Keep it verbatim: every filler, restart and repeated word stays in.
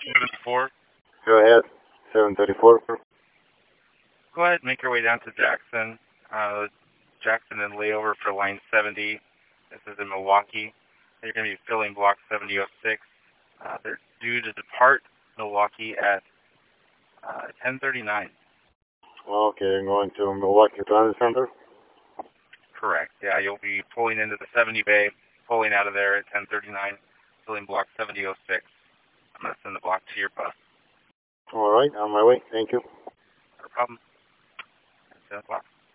seventy-four. Go ahead. seven thirty-four. Go ahead and make your way down to Jackson. Uh, Jackson and layover for line seventy. This is in Milwaukee. You're going to be filling block seventy oh six. Uh, they're due to depart Milwaukee at uh, ten thirty-nine. Okay, I'm going to Milwaukee Transit Center. Correct. Yeah, you'll be pulling into the seventy bay, pulling out of there at ten thirty-nine, filling block seventy oh six. I'm going to send the block to your bus. All right, on my way. Thank you. No problem. ten o'clock.